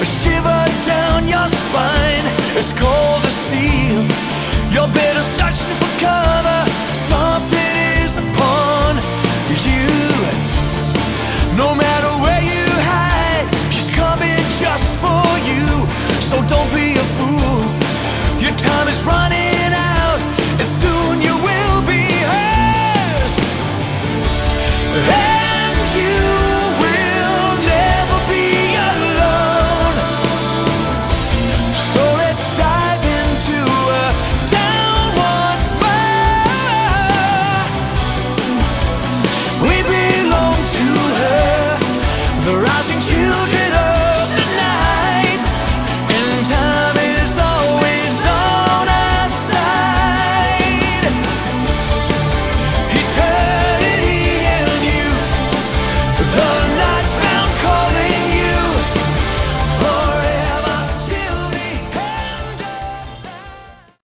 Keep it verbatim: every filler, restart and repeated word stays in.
a shiver down your spine, as cold as steel. You're better searching for cover, something is upon you. No matter where you hide, she's coming just for you. So don't be a fool, your time is running